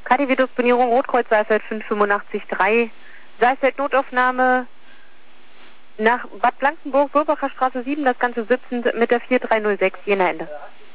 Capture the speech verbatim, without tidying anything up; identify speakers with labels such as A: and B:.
A: K D W-Disponierung Rotkreuz Saalfeld fünf fünfundachtzig drei. Saalfeld Notaufnahme nach Bad Blankenburg, Burbacher Straße sieben, das Ganze sitzend mit der vier drei null sechs, Jena Ende.